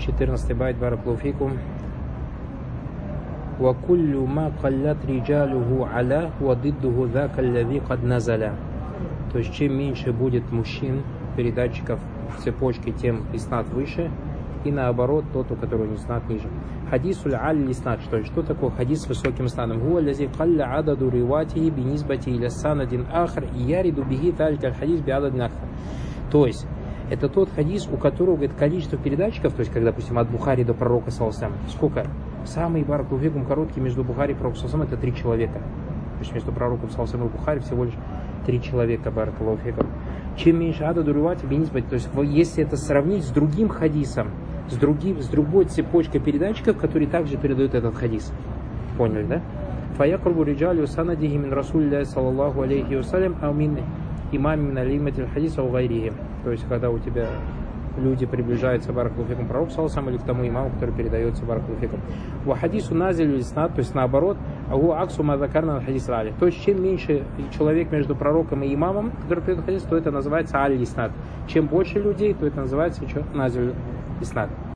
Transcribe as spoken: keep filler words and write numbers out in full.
четырнадцатый байт, баракалуфикум. Ва куллю ма каллят риджалюху аля ва диддуху зака аллази кад назаля. То есть чем меньше будет мужчин, передатчиков в цепочке, тем иснат выше, и наоборот, тот, у которого иснат ниже. Хадисуль аль иснат, что есть? Что такое хадис с высоким снадом? Гуа лази калля ададу риватихи бинизбати иля санадин ахр и яриду биги талькаль хадис би ададин ахр. То есть, это тот хадис, у которого, говорит, количество передатчиков, то есть, когда, допустим, от Бухари до пророка саллаллаху, сколько? Самый баракалуфикум короткий между Бухари и пророком саллаллаху это три человека. То есть, между пророком саллаллаху и Бухари всего лишь три человека, баракалуфикум. Чем меньше ададу ривати бинизбати, то есть, если это сравнить с другим хадисом, с, другим, с другой цепочкой передатчиков, которые также передают этот хадис. Поняли, да? Фаякрубу риджалю санадихи мин расулля саллаллаху алейхи вассалям аумин имам мин алиматиль хадиса у гайрихи. То есть, когда у тебя люди приближаются баракалуфикум пророк саллаллаху или к тому имаму, который передается баракалуфикум. Ва хадису назилю иснат, то есть наоборот, агу аксу мазакарна хадис али. То есть, чем меньше человек между пророком и имамом, который передает хадис, то это называется аль иснат. Чем больше людей, то это называется что? Назилю иснат.